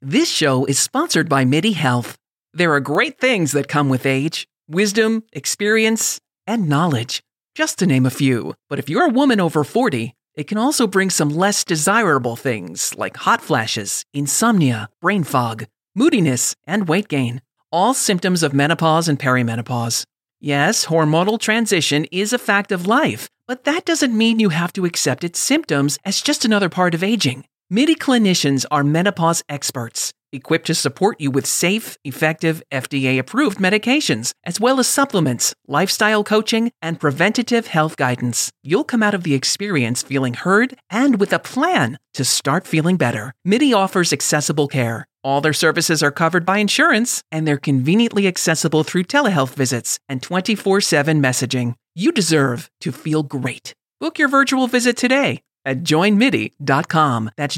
This show is sponsored by MIDI Health. There are great things that come with age: wisdom, experience, and knowledge, just to name a few. But if you're a woman over 40, it can also bring some less desirable things like hot flashes, insomnia, brain fog, moodiness, and weight gain, all symptoms of menopause and perimenopause. Yes, hormonal transition is a fact of life, but that doesn't mean you have to accept its symptoms as just another part of aging. MIDI clinicians are menopause experts, equipped to support you with safe, effective, FDA-approved medications, as well as supplements, lifestyle coaching, and preventative health guidance. You'll come out of the experience feeling heard and with a plan to start feeling better. MIDI offers accessible care. All their services are covered by insurance, and they're conveniently accessible through telehealth visits and 24/7 messaging. You deserve to feel great. Book your virtual visit today at joinmidi.com. That's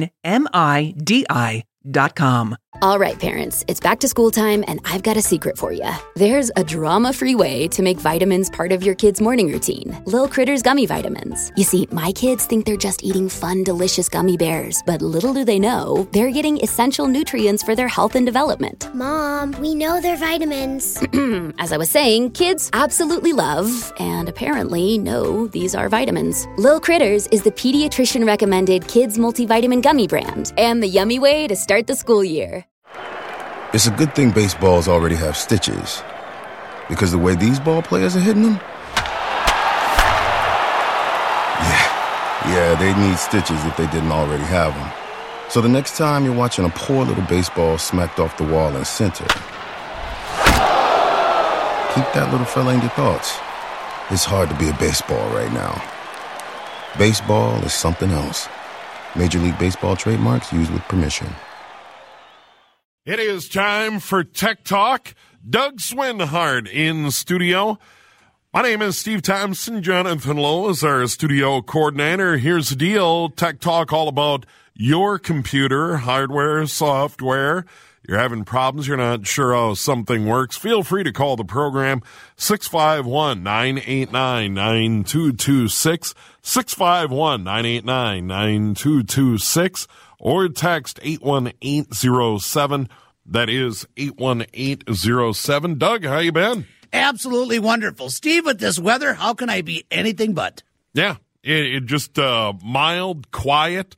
joinmidi.com. All right, parents, it's back to school time, and I've got a secret for you. There's a drama-free way to make vitamins part of your kid's morning routine. Lil Critters Gummy Vitamins. You see, my kids think they're just eating fun, delicious gummy bears, but little do they know, they're getting essential nutrients for their health and development. Mom, we know they're vitamins. As I was saying, kids absolutely love, and apparently know, these are vitamins. Lil Critters is the pediatrician-recommended kids multivitamin gummy brand, and the yummy way to start the school year. It's a good thing baseballs already have stitches, because the way these ball players are hitting them, yeah, they need stitches if they didn't already have them. So the next time you're watching a poor little baseball smacked off the wall in center, keep that little fella in your thoughts. It's hard to be a baseball right now. Baseball is something else. Major League Baseball trademarks used with permission. It is time for Tech Talk. Doug Swinhart in the studio. My name is Steve Thompson. Jonathan Lowe is our studio coordinator. Here's the deal. Tech Talk all about your computer, hardware, software. You're having problems, you're not sure how something works, feel free to call the program, 651-989-9226, 651-989-9226, or text 81807. That is 81807. Doug, how you been? Absolutely wonderful. Steve, with this weather, how can I be anything but? Yeah, it just mild, quiet.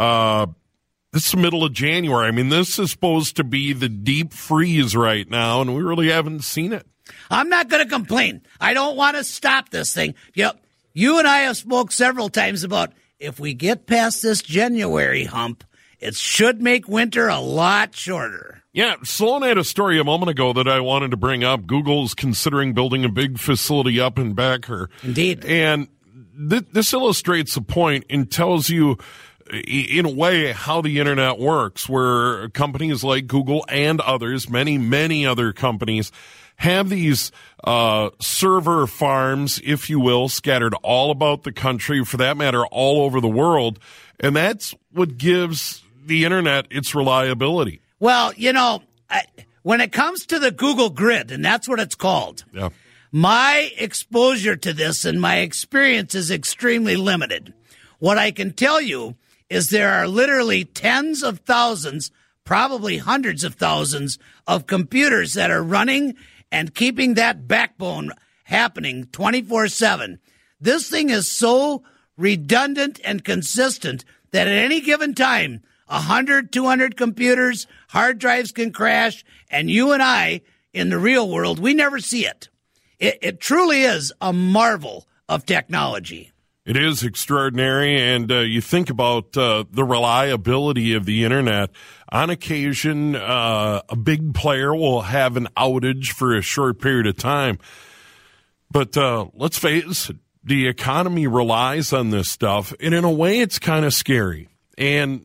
This is the middle of January. I mean, this is supposed to be the deep freeze right now, and we really haven't seen it. I'm not going to complain. I don't want to stop this thing. Yep. You and I have spoke several times about if we get past this January hump, it should make winter a lot shorter. Yeah, Sloan had a story a moment ago that I wanted to bring up. Google's considering building a big facility up in Becker. Indeed. And this illustrates the point and tells you, in a way, how the internet works, where companies like Google and others, many, many other companies, have these server farms, if you will, scattered all about the country, for that matter, all over the world. And that's what gives the internet its reliability. Well, you know, when it comes to the Google Grid, and that's what it's called, yeah, my exposure to this and my experience is extremely limited. What I can tell you is there are literally tens of thousands, probably hundreds of thousands of computers that are running and keeping that backbone happening 24/7. This thing is so redundant and consistent that at any given time, 100, 200 computers, hard drives can crash, and you and I, in the real world, we never see it. It truly is a marvel of technology. It is extraordinary, and you think about the reliability of the internet. On occasion, a big player will have an outage for a short period of time. But let's face it, the economy relies on this stuff, and in a way, it's kind of scary. And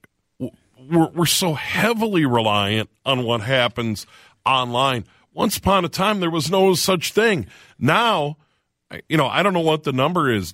we're so heavily reliant on what happens online. Once upon a time, there was no such thing. Now, you know, I don't know what the number is,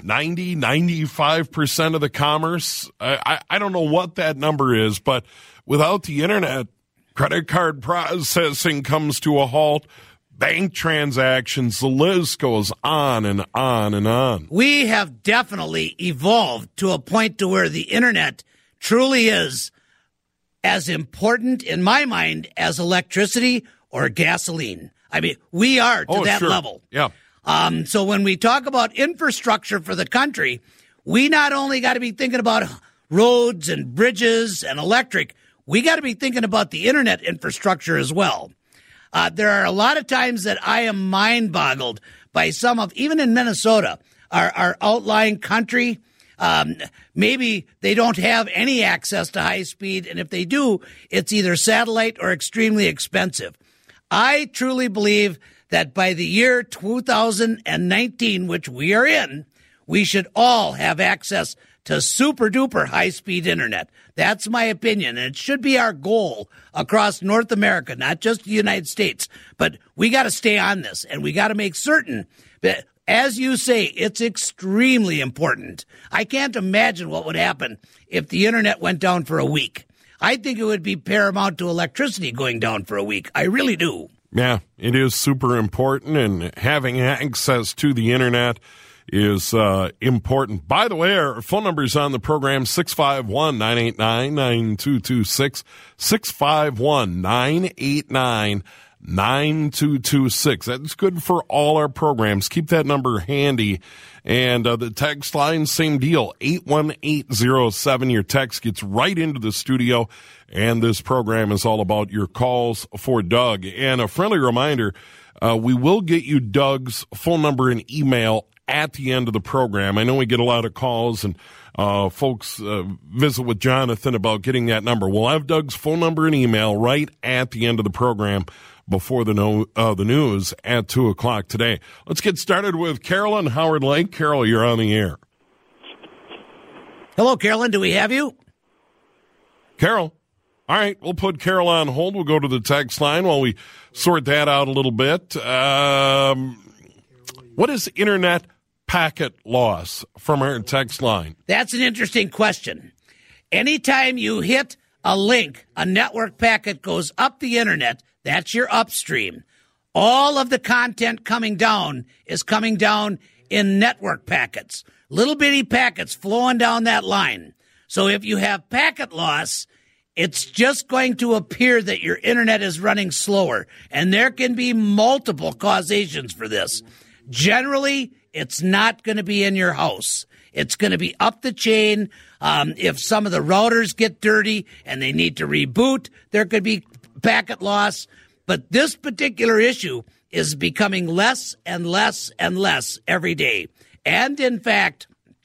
95% of the commerce. I don't know what that number is, but without the internet, credit card processing comes to a halt, bank transactions, the list goes on and on and on. We have definitely evolved to a point to where the internet truly is as important, in my mind, as electricity or gasoline. I mean, we are to that level. Yeah. So when we talk about infrastructure for the country, we not only got to be thinking about roads and bridges and electric, we got to be thinking about the internet infrastructure as well. There are a lot of times that I am mind-boggled by some of, even in Minnesota, our outlying country. Maybe they don't have any access to high speed, and if they do, it's either satellite or extremely expensive. I truly believe that by the year 2019, which we are in, we should all have access to super-duper high-speed internet. That's my opinion, and it should be our goal across North America, not just the United States. But we got to stay on this, and we got to make certain that, as you say, it's extremely important. I can't imagine what would happen if the internet went down for a week. I think it would be paramount to electricity going down for a week. I really do. Yeah, it is super important, and having access to the internet is important. By the way, our phone number is on the program, 651-989-9226, 651-989-9226. That's good for all our programs. Keep that number handy. And the text line, same deal, 81807. Your text gets right into the studio, and this program is all about your calls for Doug. And a friendly reminder, we will get you Doug's phone number and email at the end of the program. I know we get a lot of calls, and folks visit with Jonathan about getting that number. We'll have Doug's phone number and email right at the end of the program before the news at 2 o'clock today. Let's get started with Carolyn Howard Lake. Carol, you're on the air. Hello, Carolyn. Do we have you? Carol. All right, we'll put Carol on hold. We'll go to the text line while we sort that out a little bit. What is internet packet loss from our text line? That's an interesting question. Anytime you hit a link, a network packet goes up the internet, that's your upstream. All of the content coming down is coming down in network packets, little bitty packets flowing down that line. So if you have packet loss, it's just going to appear that your internet is running slower, and there can be multiple causations for this. Generally, it's not going to be in your house. It's going to be up the chain. If some of the routers get dirty and they need to reboot, there could be packet loss. But this particular issue is becoming less and less and less every day. And in fact,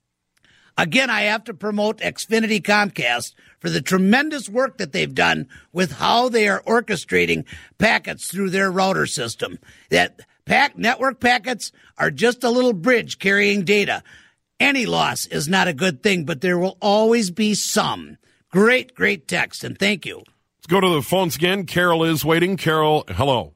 again, I have to promote Xfinity Comcast for the tremendous work that they've done with how they are orchestrating packets through their router system. That network packets are just a little bridge carrying data. Any loss is not a good thing, but there will always be some. Great, great text, and thank you. Let's go to the phones again. Carol is waiting. Carol, hello.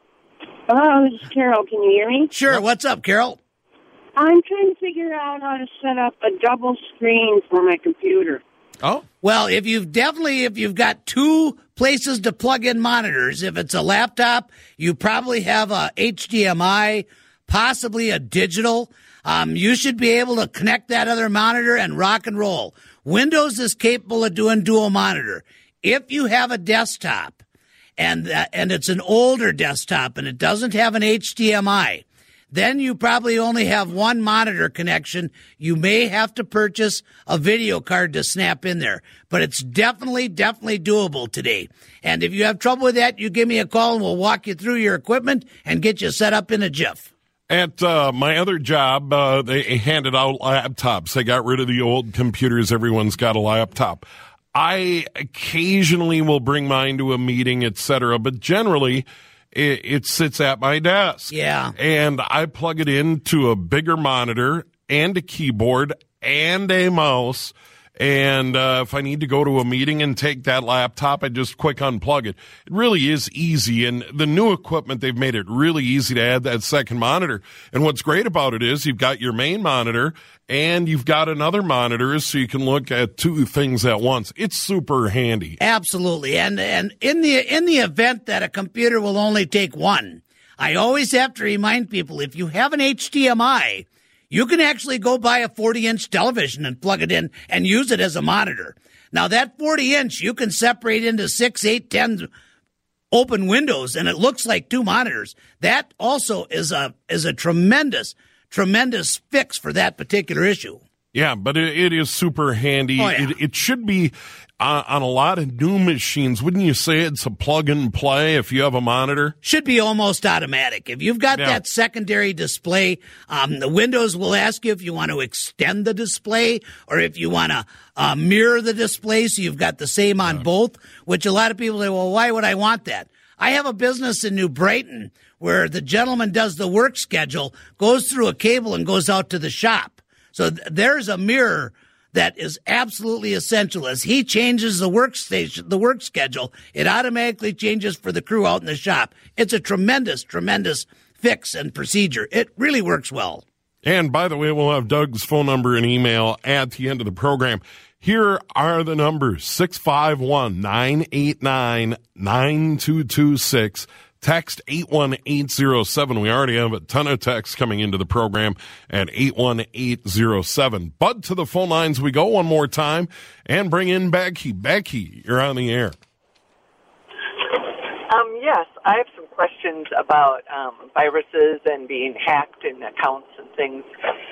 Hello, this is Carol. Can you hear me? Sure. What's up, Carol? I'm trying to figure out how to set up a double screen for my computer. Oh? Well, if you've got two places to plug in monitors, if it's a laptop, you probably have a HDMI, possibly a digital. You should be able to connect that other monitor and rock and roll. Windows is capable of doing dual monitor. If you have a desktop and it's an older desktop and it doesn't have an HDMI, then you probably only have one monitor connection. You may have to purchase a video card to snap in there. But it's definitely doable today. And if you have trouble with that, you give me a call and we'll walk you through your equipment and get you set up in a jiff. At my other job, they handed out laptops. They got rid of the old computers. Everyone's got a laptop. I occasionally will bring mine to a meeting, etc., but generally it sits at my desk. Yeah. And I plug it into a bigger monitor and a keyboard and a mouse. And if I need to go to a meeting and take that laptop, I just quick unplug it. It really is easy. And the new equipment, they've made it really easy to add that second monitor. And what's great about it is you've got your main monitor and you've got another monitor so you can look at two things at once. It's super handy. Absolutely. And in the event that a computer will only take one, I always have to remind people, if you have an HDMI, you can actually go buy a 40-inch television and plug it in and use it as a monitor. Now, that 40-inch, you can separate into 6, 8, 10 open windows, and it looks like 2 monitors. That also is a tremendous fix for that particular issue. Yeah, but it is super handy. Oh, yeah. It should be on a lot of new machines. Wouldn't you say it's a plug and play if you have a monitor? Should be almost automatic. If you've got that secondary display, the Windows will ask you if you want to extend the display or if you want to mirror the display so you've got the same on both, which a lot of people say, well, why would I want that? I have a business in New Brighton where the gentleman does the work schedule, goes through a cable and goes out to the shop. So there's a mirror that is absolutely essential. As he changes the work schedule, it automatically changes for the crew out in the shop. It's a tremendous fix and procedure. It really works well. And by the way, we'll have Doug's phone number and email at the end of the program. Here are the numbers: 651-989-9226. Text 81807. We already have a ton of texts coming into the program at 81807. But to the phone lines we go one more time and bring in Becky. Becky, you're on the air. Yes, I have some questions about viruses and being hacked in accounts and things.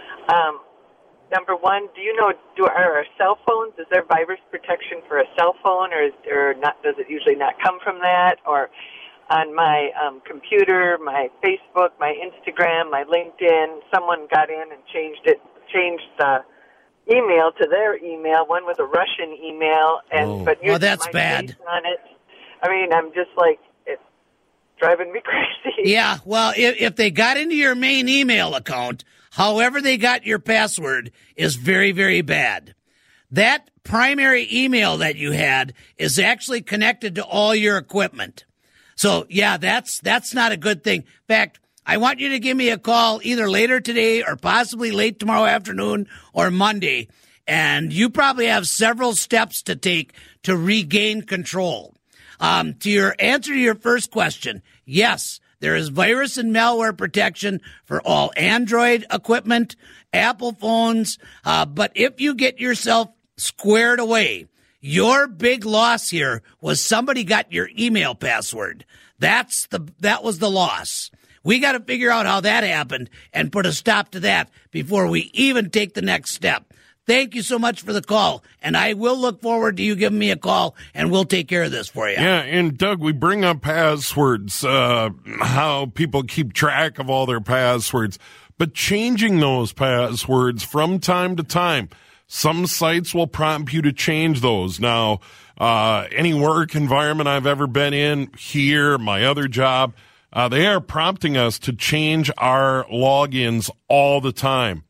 Number one, do you know, are our cell phones, is there virus protection for a cell phone, or not? Does it usually not come from that? Or on my computer, my Facebook, my Instagram, my LinkedIn, someone got in and changed the email to their email. One was a Russian email, but that's bad. Face on it. I mean, I'm just like, it's driving me crazy. Yeah, well, if they got into your main email account, however they got your password is very, very bad. That primary email that you had is actually connected to all your equipment. So, yeah, that's not a good thing. In fact, I want you to give me a call either later today or possibly late tomorrow afternoon or Monday, and you probably have several steps to take to regain control. To your answer to your first question, yes, there is virus and malware protection for all Android equipment, Apple phones, but if you get yourself squared away, your big loss here was somebody got your email password. That was the loss. We got to figure out how that happened and put a stop to that before we even take the next step. Thank you so much for the call, and I will look forward to you giving me a call, and we'll take care of this for you. Yeah, and Doug, we bring up passwords, how people keep track of all their passwords, but changing those passwords from time to time. Some sites will prompt you to change those. Now, any work environment I've ever been in, here, my other job, they are prompting us to change our logins all the time.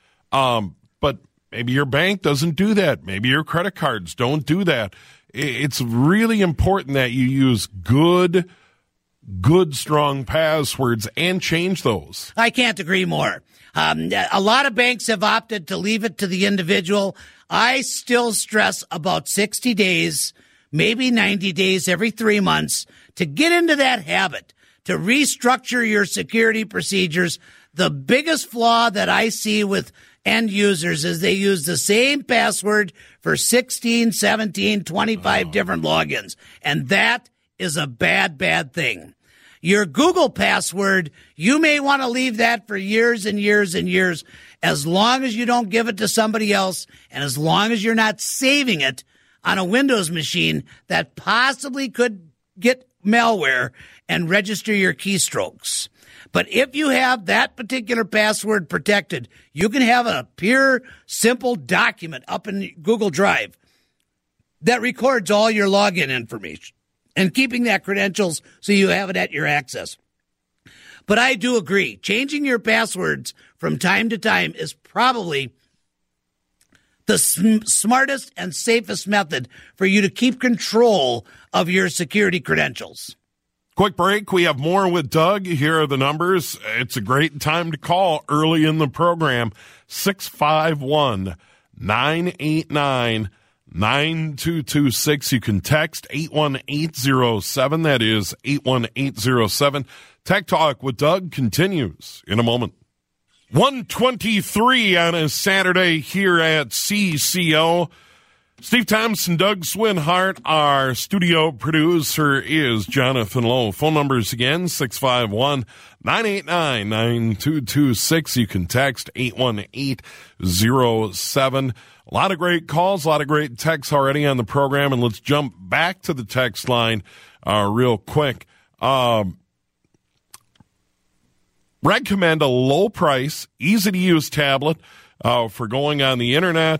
But maybe your bank doesn't do that. Maybe your credit cards don't do that. It's really important that you use good, strong passwords and change those. I can't agree more. A lot of banks have opted to leave it to the individual. I still stress about 60 days, maybe 90 days every 3 months to get into that habit, to restructure your security procedures. The biggest flaw that I see with end users is they use the same password for 16, 17, 25 different logins. And that is a bad, bad thing. Your Google password, you may want to leave that for years and years and years, as long as you don't give it to somebody else and as long as you're not saving it on a Windows machine that possibly could get malware and register your keystrokes. But if you have that particular password protected, you can have a pure, simple document up in Google Drive that records all your login information and keeping that credentials so you have it at your access. But I do agree, changing your passwords from time to time is probably the smartest and safest method for you to keep control of your security credentials. Quick break. We have more with Doug. Here are the numbers. It's a great time to call early in the program. 651-989-9226. You can text 81807. That is 81807. Tech Talk with Doug continues in a moment. 1:23 on a Saturday here at CCO. Steve Thompson, Doug Swinhart, our studio producer is Jonathan Lowe. Phone numbers again, 651-989-9226. You can text 81807. A lot of great calls, a lot of great texts already on the program, and let's jump back to the text line real quick. Recommend a low price, easy to use tablet for going on the internet,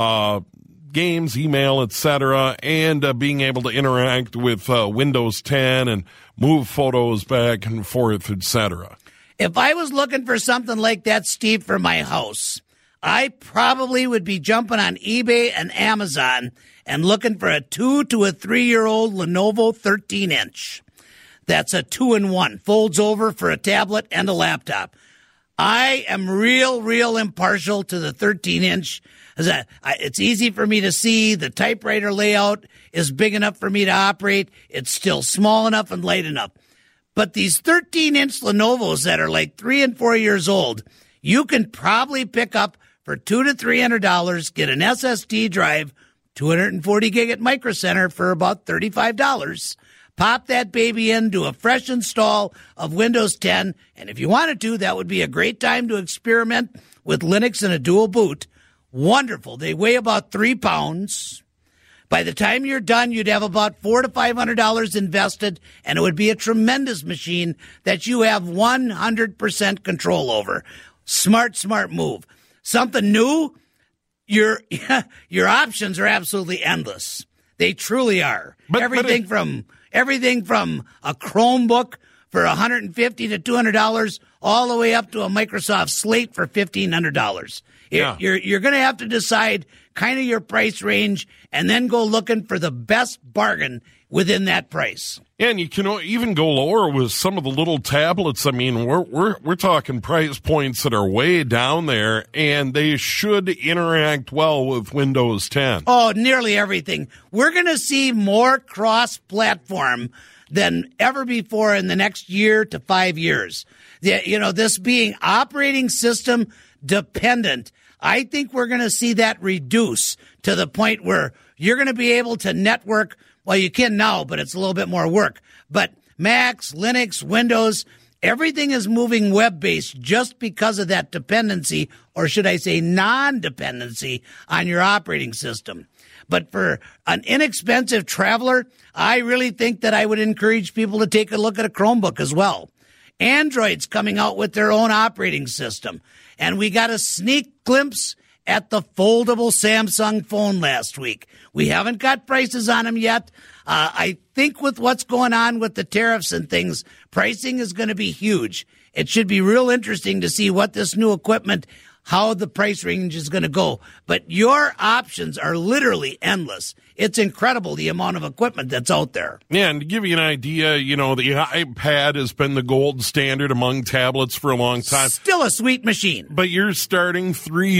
games, email, etc., and being able to interact with Windows 10 and move photos back and forth, etc. If I was looking for something like that, Steve, for my house, I probably would be jumping on eBay and Amazon and looking for a 2 to a 3-year-old Lenovo 13-inch. That's a 2-in-1, folds over for a tablet and a laptop. I am real impartial to the 13-inch. It's easy for me to see. The typewriter layout is big enough for me to operate. It's still small enough and light enough. But these 13-inch Lenovo's that are like 3 and 4 years old, you can probably pick up for $200 to $300, get an SSD drive, 240 gig at Micro Center for about $35. Pop that baby in, do a fresh install of Windows 10, and if you wanted to, that would be a great time to experiment with Linux and a dual boot. Wonderful. They weigh about 3 pounds. By the time you're done, you'd have about $400 to $500 invested, and it would be a tremendous machine that you have 100% control over. Smart move. Something new, your options are absolutely endless. They truly are. Everything from a Chromebook for $150 to $200 all the way up to a Microsoft Slate for $1,500. Yeah. You're going to have to decide kind of your price range and then go looking for the best bargain within that price. And you can even go lower with some of the little tablets. I mean, we're talking price points that are way down there, and they should interact well with Windows 10. Oh, nearly everything. We're going to see more cross-platform than ever before in the next year to 5 years. This being operating system dependent, I think we're going to see that reduce to the point where you're going to be able to network. Well, you can now, but it's a little bit more work. But Macs, Linux, Windows, everything is moving web-based just because of that dependency, or should I say non-dependency, on your operating system. But for an inexpensive traveler, I really think that I would encourage people to take a look at a Chromebook as well. Android's coming out with their own operating system. And we got a sneak glimpse at the foldable Samsung phone last week. We haven't got prices on them yet. I think with what's going on with the tariffs and things, pricing is going to be huge. It should be real interesting to see what this new equipment, how the price range is going to go. But your options are literally endless. It's incredible the amount of equipment that's out there. Yeah, and to give you an idea, the iPad has been the gold standard among tablets for a long time. Still a sweet machine. But you're starting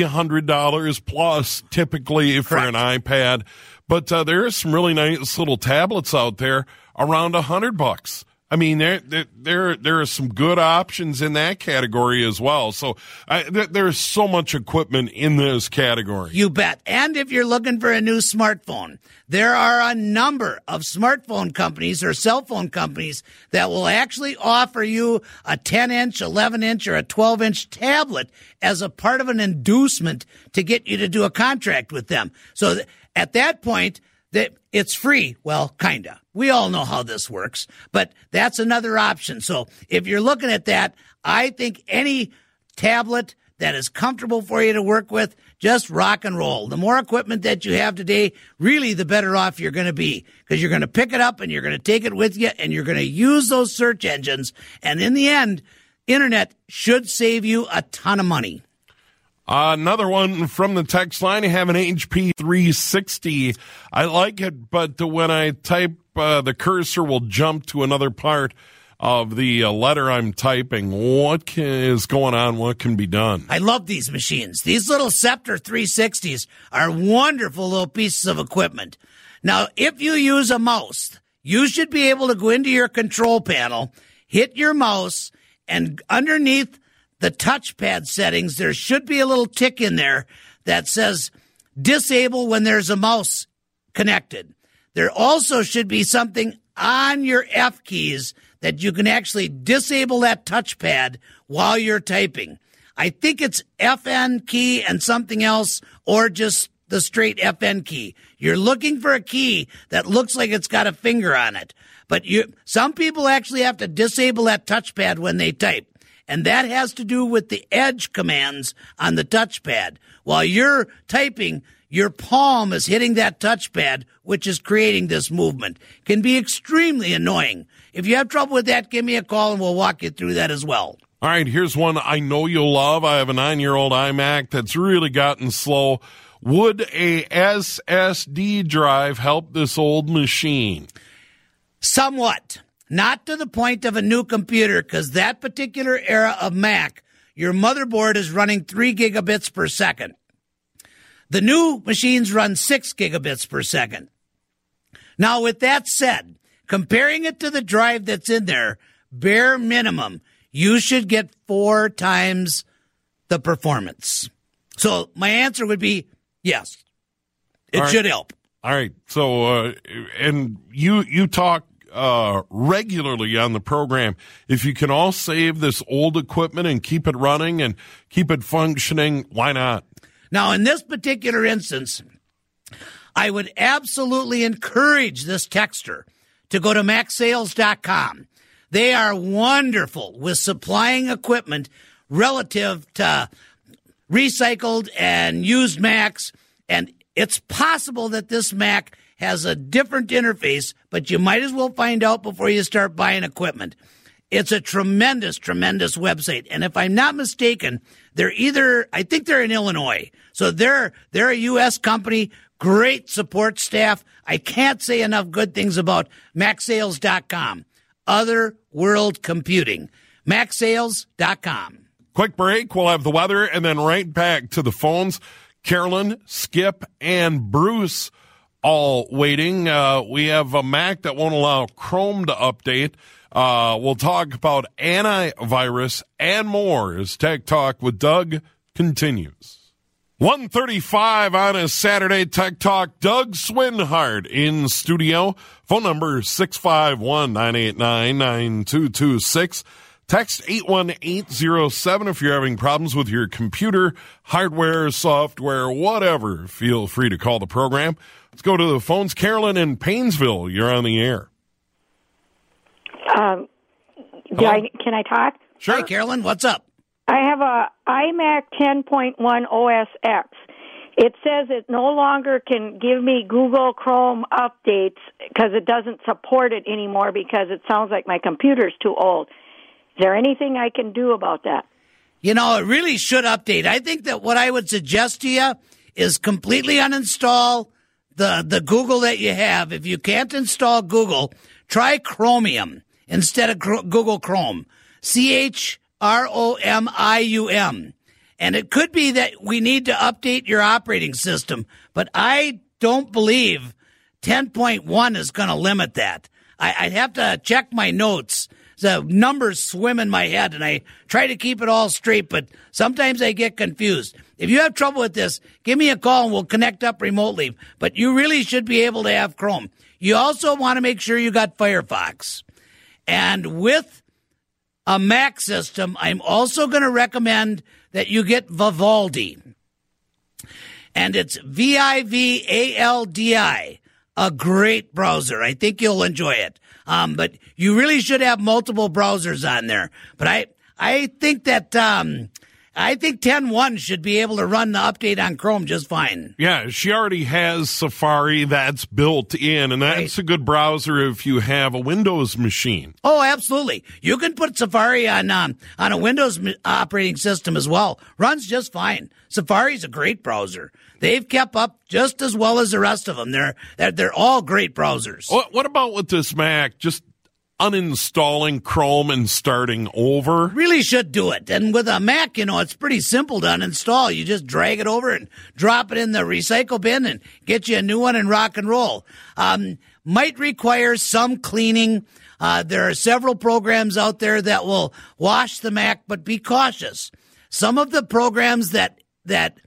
$300 plus typically for an iPad. But there are some really nice little tablets out there around $100. I mean, there are some good options in that category as well. So there's so much equipment in this category. You bet. And if you're looking for a new smartphone, there are a number of smartphone companies or cell phone companies that will actually offer you a 10-inch, 11-inch, or a 12-inch tablet as a part of an inducement to get you to do a contract with them. So at that point, that it's free. Well, kinda. We all know how this works, but that's another option. So if you're looking at that, I think any tablet that is comfortable for you to work with, just rock and roll. The more equipment that you have today, really the better off you're going to be, because you're going to pick it up and you're going to take it with you and you're going to use those search engines. And in the end, internet should save you a ton of money. Another one from the text line. I have an HP 360. I like it, but when I type, the cursor will jump to another part of the letter I'm typing. What is going on? What can be done? I love these machines. These little Scepter 360s are wonderful little pieces of equipment. Now, if you use a mouse, you should be able to go into your control panel, hit your mouse, and underneath the touchpad settings, there should be a little tick in there that says disable when there's a mouse connected. There also should be something on your F keys that you can actually disable that touchpad while you're typing. I think it's FN key and something else, or just the straight FN key. You're looking for a key that looks like it's got a finger on it. But some people actually have to disable that touchpad when they type. And that has to do with the edge commands on the touchpad. While you're typing, your palm is hitting that touchpad, which is creating this movement. Can be extremely annoying. If you have trouble with that, give me a call and we'll walk you through that as well. All right, here's one I know you'll love. I have a 9-year-old iMac that's really gotten slow. Would a SSD drive help this old machine? Somewhat. Not to the point of a new computer, because that particular era of Mac, your motherboard is running 3 gigabits per second. The new machines run 6 gigabits per second. Now, with that said, comparing it to the drive that's in there, bare minimum, you should get 4 times the performance. So my answer would be yes. It should help. All right. So, and you talk regularly on the program. If you can all save this old equipment and keep it running and keep it functioning, why not? Now, in this particular instance, I would absolutely encourage this texter to go to MacSales.com. They are wonderful with supplying equipment relative to recycled and used Macs, and it's possible that this Mac has a different interface, but you might as well find out before you start buying equipment. It's a tremendous, tremendous website, and if I'm not mistaken, I think they're in Illinois, so they're a U.S. company, great support staff. I can't say enough good things about MacSales.com. Other World Computing. MacSales.com. Quick break. We'll have the weather and then right back to the phones. Carolyn, Skip, and Bruce all waiting. We have a Mac that won't allow Chrome to update. We'll talk about antivirus and more as Tech Talk with Doug continues. 1:35 on a Saturday, Tech Talk. Doug Swinhart in studio. Phone number 651-989-9226. Text 81807 if you're having problems with your computer, hardware, software, whatever. Feel free to call the program. Let's go to the phones. Carolyn in Painesville, you're on the air. Can I talk? Sure. Hi, Carolyn. What's up? I have a iMac 10.1 OS X. It says it no longer can give me Google Chrome updates because it doesn't support it anymore because it sounds like my computer's too old. Is there anything I can do about that? You know, it really should update. I think that what I would suggest to you is completely uninstall the Google that you have. If you can't install Google, try Chromium instead of Google Chrome. CHROMIUM. And it could be that we need to update your operating system, but I don't believe 10.1 is going to limit that. I'd have to check my notes. The numbers swim in my head, and I try to keep it all straight, but sometimes I get confused. If you have trouble with this, give me a call and we'll connect up remotely. But you really should be able to have Chrome. You also want to make sure you got Firefox. And with a Mac system, I'm also going to recommend that you get Vivaldi. And it's Vivaldi, a great browser. I think you'll enjoy it. But you really should have multiple browsers on there. But I think that I think 10.1 should be able to run the update on Chrome just fine. Yeah, she already has Safari that's built in, and that's a good browser if you have a Windows machine. Oh, absolutely. You can put Safari on a Windows operating system as well. Runs just fine. Safari's a great browser. They've kept up just as well as the rest of them. They're all great browsers. What about with this Mac? Just uninstalling Chrome and starting over? Really should do it. And with a Mac, it's pretty simple to uninstall. You just drag it over and drop it in the recycle bin and get you a new one and rock and roll. Might require some cleaning. There are several programs out there that will wash the Mac, but be cautious. Some of the programs that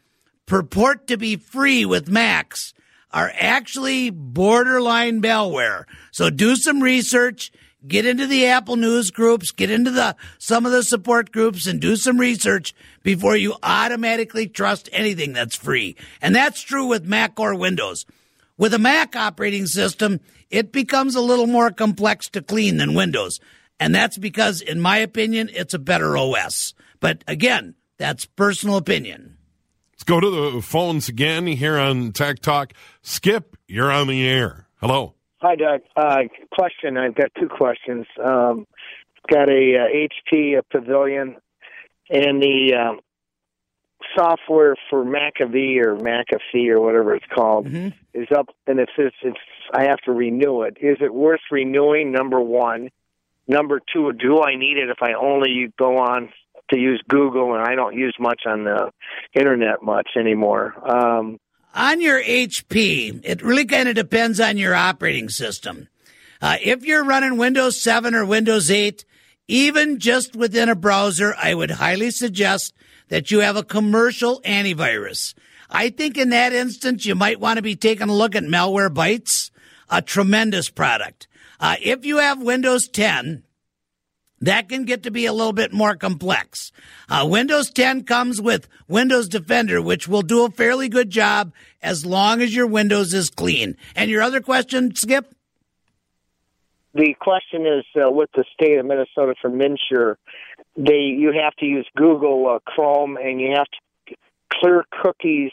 purport to be free with Macs are actually borderline malware. So do some research, get into the Apple News groups, get into some of the support groups, and do some research before you automatically trust anything that's free. And that's true with Mac or Windows. With a Mac operating system, it becomes a little more complex to clean than Windows. And that's because, in my opinion, it's a better OS. But again, that's personal opinion. Let's go to the phones again here on Tech Talk. Skip, you're on the air. Hello. Hi, Doug. Question. I've got two questions. Got a HP Pavilion, and the software for McAfee or McAfee or whatever it's called is up, and it says I have to renew it. Is it worth renewing? Number one. Number two, do I need it if I only go on to use Google and I don't use much on the internet much anymore? On your HP, it really kind of depends on your operating system. If you're running Windows 7 or Windows 8, even just within a browser, I would highly suggest that you have a commercial antivirus. I think in that instance, you might want to be taking a look at Malwarebytes, a tremendous product. If you have Windows 10, that can get to be a little bit more complex. Windows 10 comes with Windows Defender, which will do a fairly good job as long as your Windows is clean. And your other question, Skip? The question is, with the state of Minnesota for MNsure, you have to use Google Chrome, and you have to clear cookies,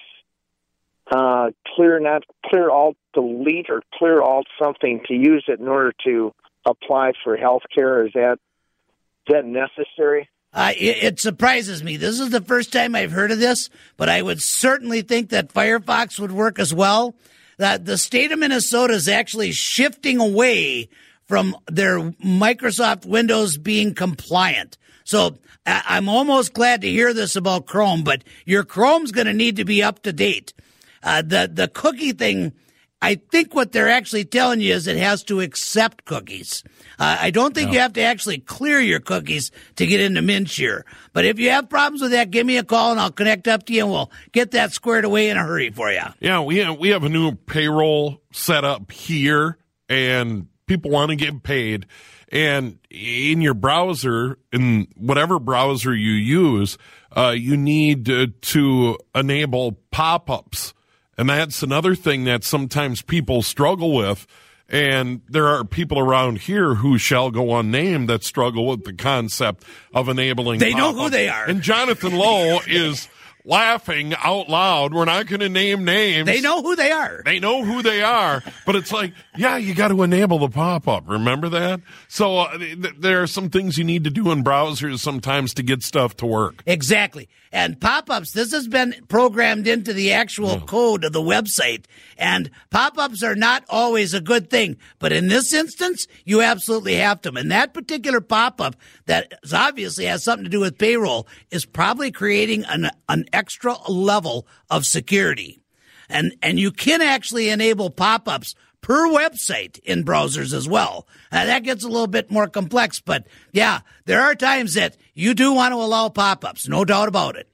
clear alt delete or clear alt something to use it in order to apply for health care. Is that necessary? It surprises me. This is the first time I've heard of this, but I would certainly think that Firefox would work as well. That the state of Minnesota is actually shifting away from their Microsoft Windows being compliant. So I'm almost glad to hear this about Chrome, but your Chrome's going to need to be up to date. The cookie thing, I think what they're actually telling you is it has to accept cookies. I don't think you have to actually clear your cookies to get into MNsure. But if you have problems with that, give me a call and I'll connect up to you and we'll get that squared away in a hurry for you. Yeah, we have a new payroll set up here, and people want to get paid. And in your browser, in whatever browser you use, you need to enable pop-ups. And that's another thing that sometimes people struggle with. And there are people around here who shall go unnamed that struggle with the concept of enabling They pop-ups. know who they are. And Jonathan Lowe is laughing out loud. We're not going to name names. They know who they are. They know who they are. But it's like, yeah, you got to enable the pop-up. Remember that? So there are some things you need to do in browsers sometimes to get stuff to work. Exactly. And pop-ups, this has been programmed into the actual code of the website. And pop-ups are not always a good thing. But in this instance, you absolutely have them. And that particular pop-up that obviously has something to do with payroll is probably creating an extra level of security. And you can actually enable pop-ups per website in browsers as well. That gets a little bit more complex, but yeah, there are times that you do want to allow pop-ups, no doubt about it.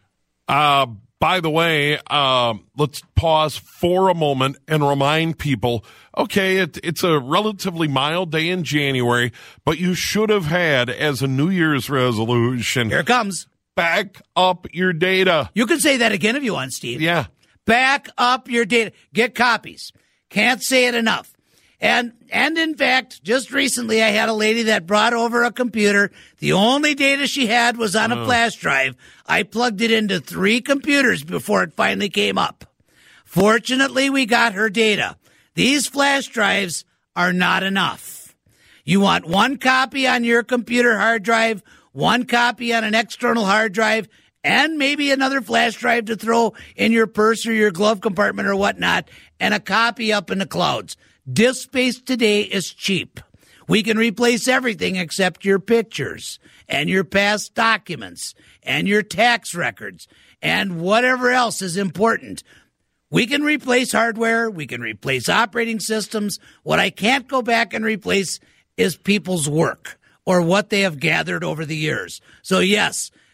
By the way, let's pause for a moment and remind people, okay, it's a relatively mild day in January, but you should have had as a New Year's resolution. Here it comes. Back up your data. You can say that again if you want, Steve. Yeah. Back up your data. Get copies. Can't say it enough. And in fact, just recently I had a lady that brought over a computer. The only data she had was on a flash drive. I plugged it into 3 computers before it finally came up. Fortunately, we got her data. These flash drives are not enough. You want 1 copy on your computer hard drive, 1 copy on an external hard drive, and maybe another flash drive to throw in your purse or your glove compartment or whatnot, and a copy up in the clouds. Disk space today is cheap. We can replace everything except your pictures and your past documents and your tax records and whatever else is important. We can replace hardware. We can replace operating systems. What I can't go back and replace is people's work or what they have gathered over the years. So yes,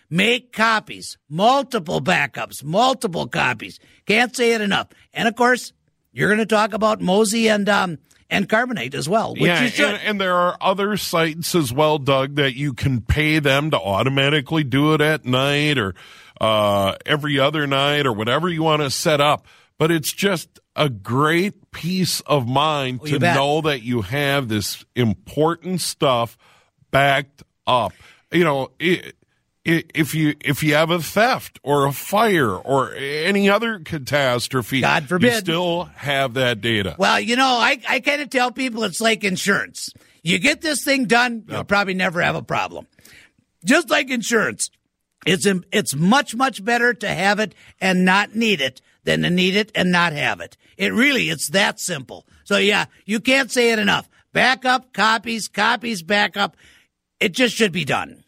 Make copies, multiple backups, multiple copies. Can't say it enough. And, of course, you're going to talk about Mozy and Carbonite as well, which you should. And there are other sites as well, Doug, that you can pay them to automatically do it at night or every other night or whatever you want to set up. But it's just a great peace of mind to know that you have this important stuff backed up. You know, if you have a theft or a fire or any other catastrophe, God forbid, you still have that data. Well, you know, I kind of tell people it's like insurance. You get this thing done, you'll probably never have a problem. Just like insurance, it's much, much better to have it and not need it than to need it and not have it. It's that simple. So, yeah, you can't say it enough. Backup, copies, backup. It just should be done.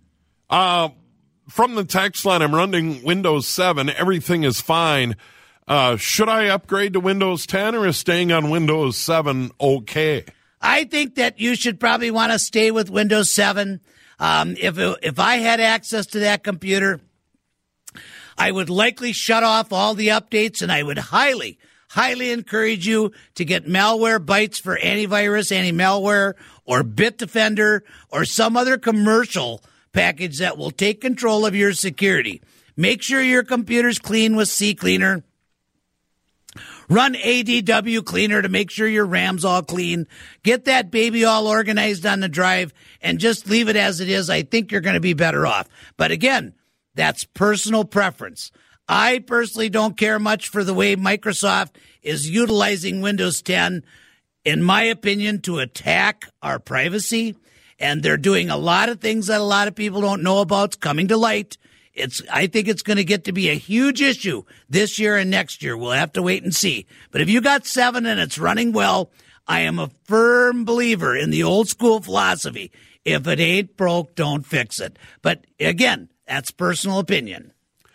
From the text line, I'm running Windows 7. Everything is fine. Should I upgrade to Windows 10 or is staying on Windows 7 okay? I think that you should probably want to stay with Windows 7. If I had access to that computer, I would likely shut off all the updates, and I would highly encourage you to get Malwarebytes for antivirus, anti-malware, or Bitdefender, or some other commercial package that will take control of your security. Make sure your computer's clean with CCleaner. Run ADW Cleaner to make sure your RAM's all clean. Get that baby all organized on the drive and just leave it as it is. I think you're going to be better off. But again, that's personal preference. I personally don't care much for the way Microsoft is utilizing Windows 10, in my opinion, to attack our privacy. And they're doing a lot of things that a lot of people don't know about. It's coming to light. I think it's going to get to be a huge issue this year and next year. We'll have to wait and see. But if you got 7 and it's running well, I am a firm believer in the old school philosophy. If it ain't broke, don't fix it. But again, that's personal opinion.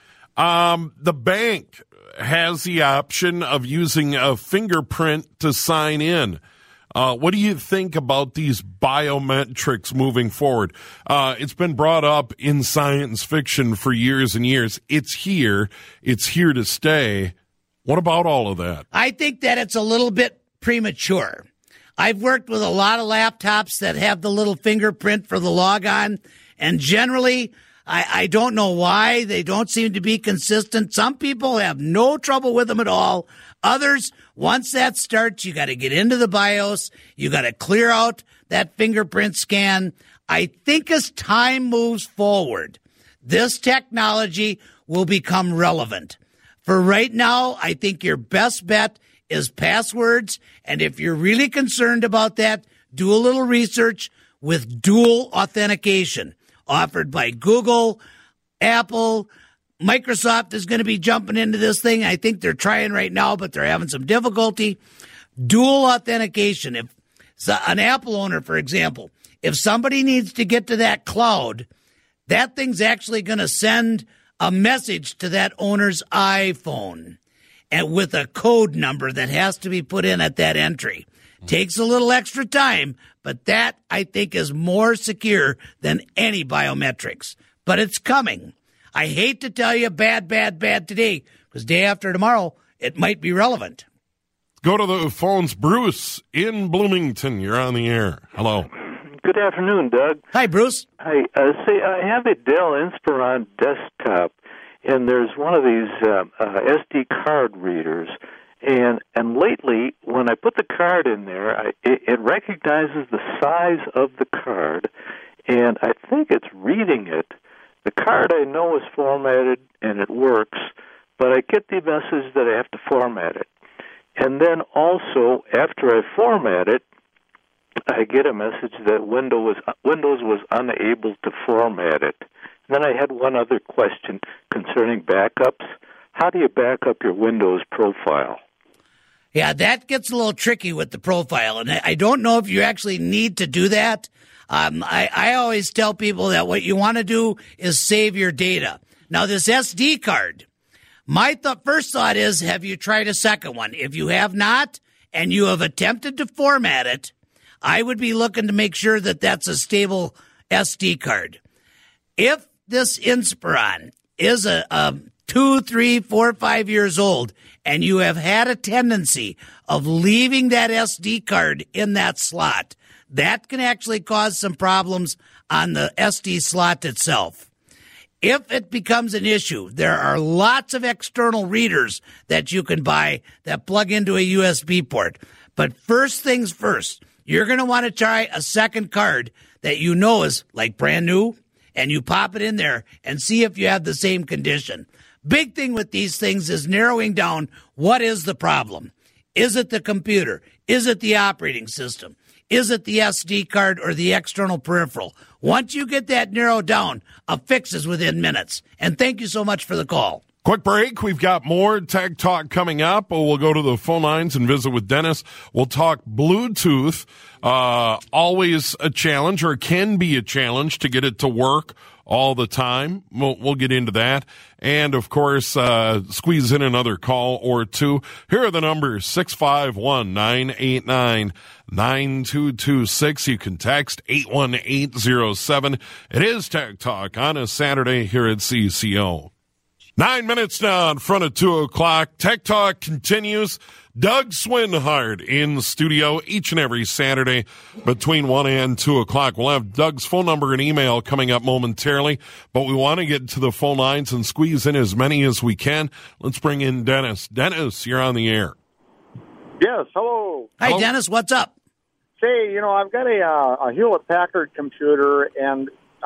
The bank has the option of using a fingerprint to sign in. What do you think about these biometrics moving forward? It's been brought up in science fiction for years and years. It's here. It's here to stay. What about all of that? I think that it's a little bit premature. I've worked with a lot of laptops that have the little fingerprint for the logon, and generally, I don't know why. They don't seem to be consistent. Some people have no trouble with them at all. Others, once that starts, you got to get into the BIOS. You got to clear out that fingerprint scan. I think as time moves forward, this technology will become relevant. For right now, I think your best bet is passwords. And if you're really concerned about that, do a little research with dual authentication offered by Google, Apple. Microsoft is going to be jumping into this thing. I think they're trying right now, but they're having some difficulty. Dual authentication. If an Apple owner, for example, if somebody needs to get to that cloud, that thing's actually going to send a message to that owner's iPhone and with a code number that has to be put in at that entry. Takes a little extra time, but that, I think, is more secure than any biometrics. But it's coming. I hate to tell you bad today, because day after tomorrow, it might be relevant. Go to the phones. Bruce in Bloomington, you're on the air. Hello. Good afternoon, Doug. Hi, Bruce. Hi. I have a Dell Inspiron desktop, and there's one of these SD card readers. And lately, when I put the card in there, it recognizes the size of the card, and I think it's reading it. The card I know is formatted, and it works, but I get the message that I have to format it. And then also, after I format it, I get a message that Windows was unable to format it. And then I had one other question concerning backups. How do you back up your Windows profile? Yeah, that gets a little tricky with the profile, and I don't know if you actually need to do that. I always tell people that what you want to do is save your data. Now, this SD card, my first thought is, have you tried a second one? If you have not, and you have attempted to format it, I would be looking to make sure that that's a stable SD card. If this Inspiron is a 2, 3, 4, 5 years old, and you have had a tendency of leaving that SD card in that slot, that can actually cause some problems on the SD slot itself. If it becomes an issue, there are lots of external readers that you can buy that plug into a USB port. But first things first, you're going to want to try a second card that you know is like brand new, and you pop it in there and see if you have the same condition. Big thing with these things is narrowing down what is the problem. Is it the computer? Is it the operating system? Is it the SD card or the external peripheral? Once you get that narrowed down, a fix is within minutes. And thank you so much for the call. Quick break. We've got more Tech Talk coming up. We'll go to the phone lines and visit with Dennis. We'll talk Bluetooth. Always a challenge, or can be a challenge, to get it to work all the time. We'll get into that. And, of course, squeeze in another call or two. Here are the numbers, 651-989-9226. You can text 81807. It is Tech Talk on a Saturday here at CCO. 9 minutes now in front of 2 o'clock. Tech Talk continues. Doug Swinhart in the studio each and every Saturday between 1 and 2 o'clock. We'll have Doug's phone number and email coming up momentarily, but we want to get to the phone lines and squeeze in as many as we can. Let's bring in Dennis. Dennis, you're on the air. Yes, hello. Hi, Hello. Dennis. What's up? Say, I've got a Hewlett-Packard computer, and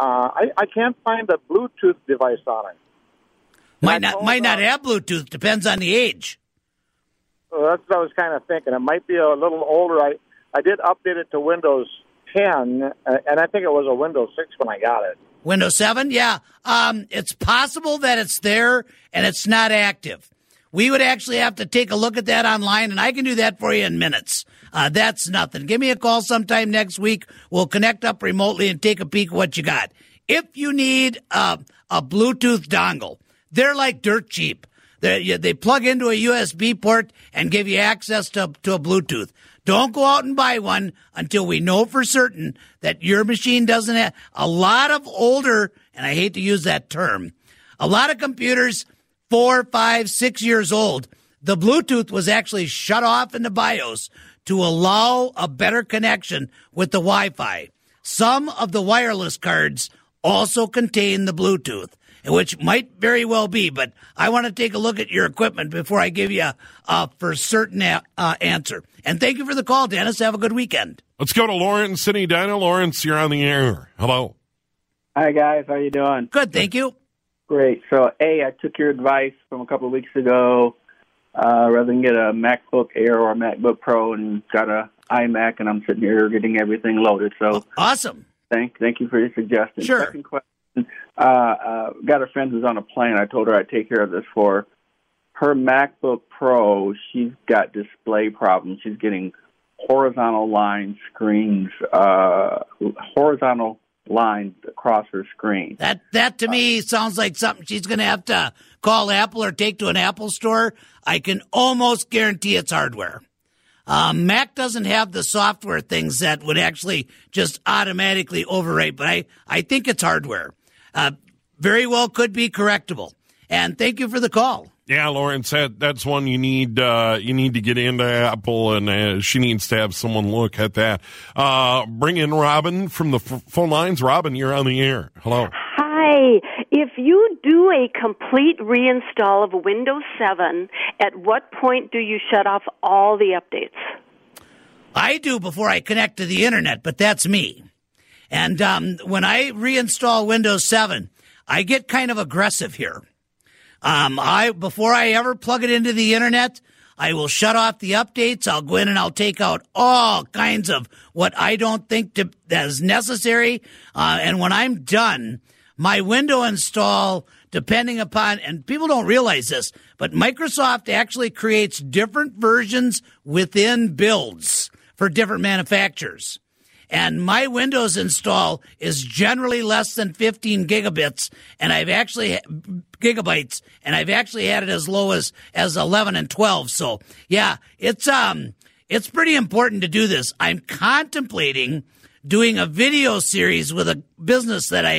I can't find a Bluetooth device on it. Might not have Bluetooth. Depends on the age. Well, that's what I was kind of thinking. It might be a little older. I did update it to Windows 10, and I think it was a Windows 6 when I got it. Windows 7? Yeah. It's possible that it's there and it's not active. We would actually have to take a look at that online, and I can do that for you in minutes. That's nothing. Give me a call sometime next week. We'll connect up remotely and take a peek at what you got. If you need a Bluetooth dongle, they're like dirt cheap. They plug into a USB port and give you access to a Bluetooth. Don't go out and buy one until we know for certain that your machine doesn't have. A lot of older, and I hate to use that term, a lot of computers 4, 5, 6 years old, the Bluetooth was actually shut off in the BIOS to allow a better connection with the Wi-Fi. Some of the wireless cards also contain the Bluetooth, which might very well be, but I want to take a look at your equipment before I give you a for certain answer. And thank you for the call, Dennis. Have a good weekend. Let's go to Lawrence in Edina. Lawrence, you're on the air. Hello. Hi, guys. How you doing? Good, thank you. Great. So, I took your advice from a couple of weeks ago. Rather than get a MacBook Air or a MacBook Pro, and got a iMac, and I'm sitting here getting everything loaded. So awesome. Thank you for your suggestion. Sure. Second question. Got a friend who's on a plane. I told her I'd take care of this for her MacBook Pro. She's got display problems. She's getting horizontal line screens, horizontal lines across her screen. That to me sounds like something she's going to have to call Apple or take to an Apple store. I can almost guarantee it's hardware. Mac doesn't have the software things that would actually just automatically overwrite, but I think it's hardware. Very well could be correctable. And thank you for the call. Yeah, Lawrence, that's one you need to get into Apple, and she needs to have someone look at that. Bring in Robin from the phone lines. Robin, you're on the air. Hello. Hi. If you do a complete reinstall of Windows 7, at what point do you shut off all the updates? I do before I connect to the internet, but that's me. And when I reinstall Windows 7, I get kind of aggressive here. Before I ever plug it into the internet, I will shut off the updates. I'll go in and I'll take out all kinds of what I don't think that is necessary. And when I'm done, my window install, depending upon, and people don't realize this, but Microsoft actually creates different versions within builds for different manufacturers. And my Windows install is generally less than 15 gigabytes, and I've actually gigabytes, and I've actually had it as low as 11 and 12. So yeah, it's pretty important to do this. I'm contemplating doing a video series with a business that I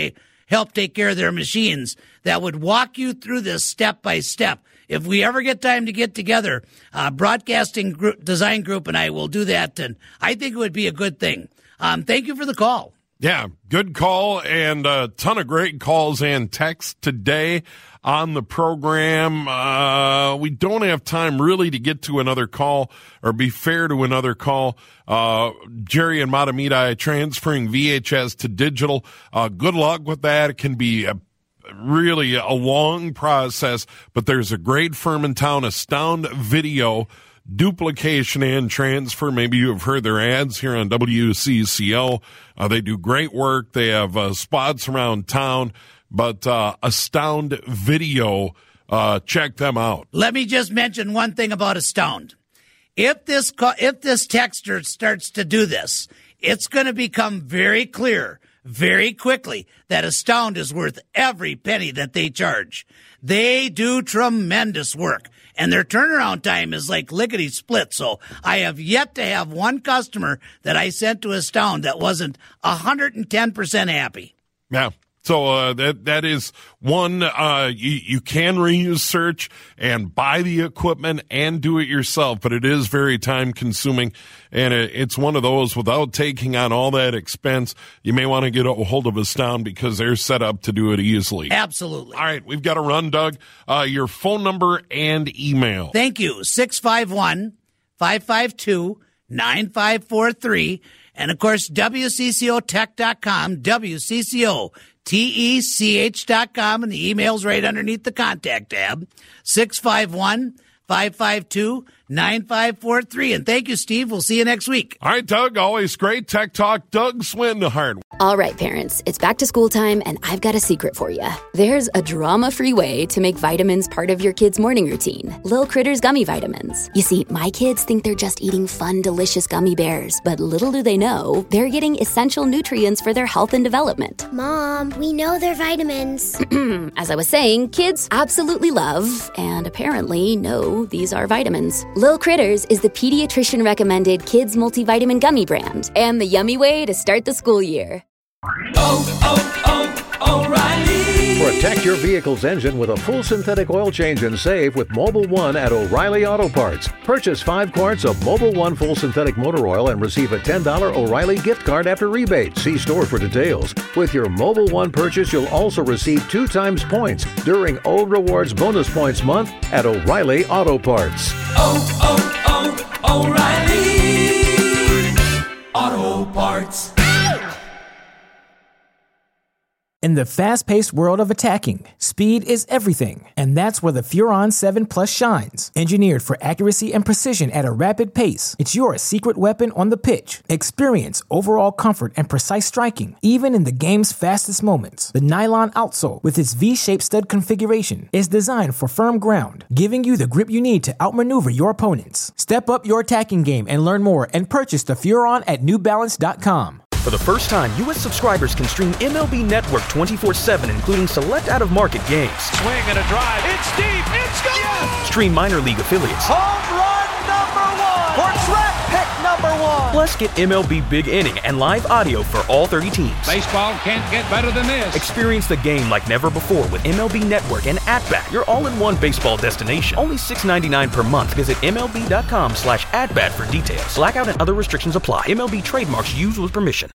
help take care of their machines that would walk you through this step by step. If we ever get time to get together, Broadcasting Design Group and I will do that, and I think it would be a good thing. Thank you for the call. Yeah, good call, and a ton of great calls and texts today on the program. We don't have time really to get to another call or be fair to another call. Jerry and Matamidi transferring VHS to digital. Good luck with that. It can be really a long process, but there's a great firm in town, Astound Video, duplication and transfer. Maybe you have heard their ads here on WCCO. They do great work. They have spots around town, but Astound Video, check them out. Let me just mention one thing about Astound. If this texter starts to do this, it's going to become very clear very quickly that Astound is worth every penny that they charge. They do tremendous work, and their turnaround time is like lickety-split. So I have yet to have one customer that I sent to Astound that wasn't 110% happy. Yeah. So that is one, you can reuse search and buy the equipment and do it yourself, but it is very time consuming, and it's one of those without taking on all that expense. You may want to get a hold of Astound because they're set up to do it easily. Absolutely. All right, we've got to run, Doug. Your phone number and email. Thank you. 651-552-9543. And, of course, WCCOtech.com, WCCOTech.com, and the email's right underneath the contact tab, 651-552-9543. And thank you, Steve. We'll see you next week. All right, Doug, always great. Tech Talk, Doug Swindehart. All right, parents, it's back to school time, and I've got a secret for you. There's a drama-free way to make vitamins part of your kids' morning routine. Lil Critters Gummy Vitamins. You see, my kids think they're just eating fun, delicious gummy bears, but little do they know, they're getting essential nutrients for their health and development. Mom, we know they're vitamins. As I was saying, kids absolutely love, and apparently know, these are vitamins. Lil Critters is the pediatrician-recommended kids multivitamin gummy brand, and the yummy way to start the school year. O'Reilly. Protect your vehicle's engine with a full synthetic oil change and save with Mobil 1 at O'Reilly Auto Parts. Purchase 5 quarts of Mobil 1 full synthetic motor oil and receive a $10 O'Reilly gift card after rebate. See store for details. With your Mobil 1 purchase, you'll also receive 2 times points during O Rewards Bonus Points Month at O'Reilly Auto Parts. O'Reilly Auto Parts. In the fast-paced world of attacking, speed is everything, and that's where the Furon 7 Plus shines. Engineered for accuracy and precision at a rapid pace, it's your secret weapon on the pitch. Experience overall comfort and precise striking, even in the game's fastest moments. The nylon outsole, with its V-shaped stud configuration, is designed for firm ground, giving you the grip you need to outmaneuver your opponents. Step up your attacking game and learn more and purchase the Furon at NewBalance.com. For the first time, U.S. subscribers can stream MLB Network 24/7, including select out-of-market games. Swing and a drive. It's deep. It's gone. Yes. Stream minor league affiliates. Home run #1 or draft pick #1. Plus, get MLB Big Inning and live audio for all 30 teams. Baseball can't get better than this. Experience the game like never before with MLB Network and AtBat, your all-in-one baseball destination. Only $6.99 per month. Visit MLB.com/AtBat for details. Blackout and other restrictions apply. MLB trademarks used with permission.